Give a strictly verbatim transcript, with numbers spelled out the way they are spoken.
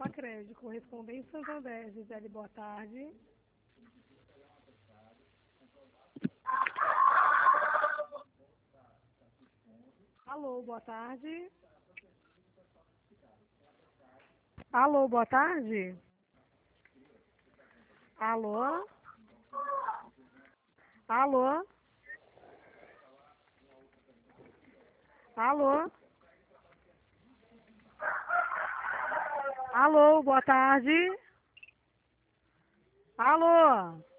Sacredi, correspondente Santander, Gisele, boa tarde. Alô, boa tarde. Alô, boa tarde. Alô? Alô? Alô? Alô, boa tarde. Alô?